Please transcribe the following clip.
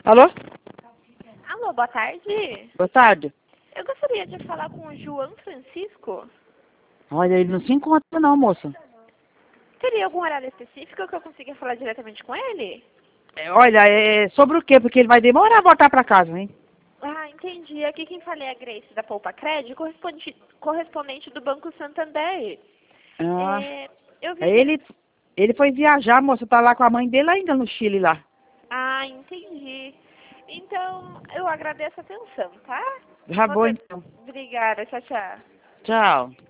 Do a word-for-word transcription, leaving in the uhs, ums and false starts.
Alô? Alô, boa tarde. Boa tarde. Eu gostaria de falar com o João Francisco. Olha, ele não se encontra não, moça. Teria algum horário específico que eu consiga falar diretamente com ele? É, olha, é sobre o quê? Porque ele vai demorar a voltar pra casa, hein? Ah, entendi. Aqui quem fala é a Grace da Poupa Cred, correspondente, correspondente do Banco Santander. Ah, É, eu vi é que... ele, ele foi viajar, moça, tá lá com a mãe dele ainda no Chile lá. Ah, entendi. Então, eu agradeço a atenção, tá? Já Uma vou be- então. Obrigada, tchau, tchau. Tchau.